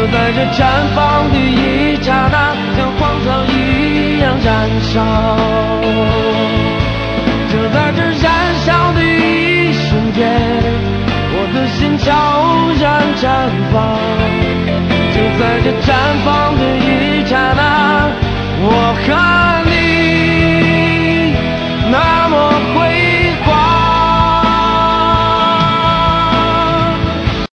就在这绽放的一刹那，像荒草一样燃烧。就在这燃烧的一瞬间，我的心悄然绽放。就在这绽放的